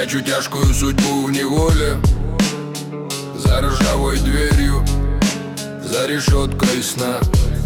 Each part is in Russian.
Прячу тяжкую судьбу в неволе, за ржавой дверью, за решеткой сна.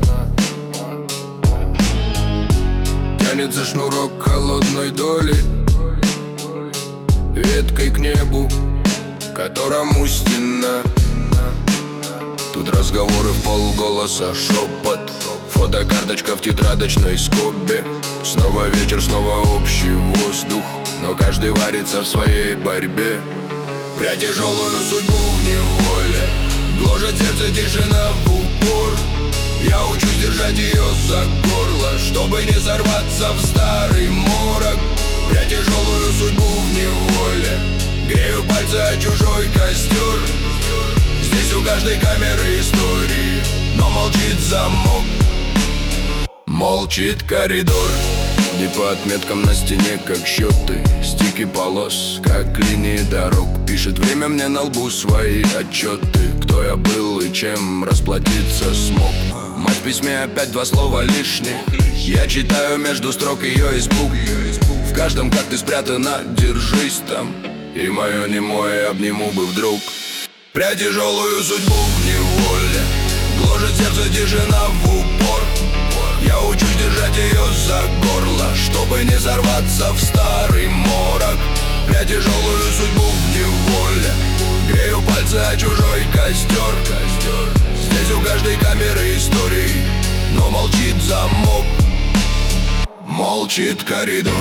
Тянется шнурок холодной доли, веткой к небу, которому стена. Тут разговоры в полголоса, шепот, фотокарточка в тетрадочной скобе. Снова вечер, снова общий воздух, но каждый варится в своей борьбе. Пря тяжелую судьбу в неволе, гложет сердце тишина в упор. Я учусь держать ее за горло, чтобы не сорваться в старый морок. Пря тяжелую судьбу в неволе, грею пальцы о чужой костер. Здесь у каждой камеры истории, но молчит замок, молчит коридор. И по отметкам на стене, как счеты, стики полос, как линии дорог. Пишет время мне на лбу свои отчеты, кто я был и чем расплатиться смог. Мать в письме опять два слова лишних, я читаю между строк ее испуг. В каждом, как ты спрятана, держись там, и мое немое обниму бы вдруг. Пря тяжелую судьбу в неволе, гложет сердце тишина в упор. Я учусь держать ее за горло, чтобы не сорваться в старый морок. Пря тяжелую судьбу в неволе, грею пальцы о чужой костер. Здесь у каждой камеры истории, но молчит замок, молчит коридор.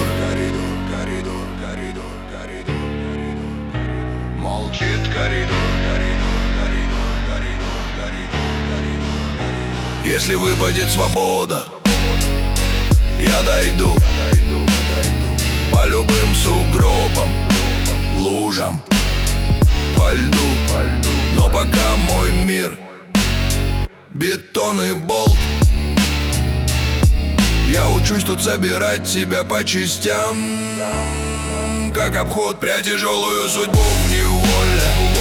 Молчит коридор. Если выпадет свобода, я дойду по любым сугробам, лужам, по льду. Но пока мой мир бетон и болт, я учусь тут собирать себя по частям, как обход. Пря тяжелую судьбу в неволе,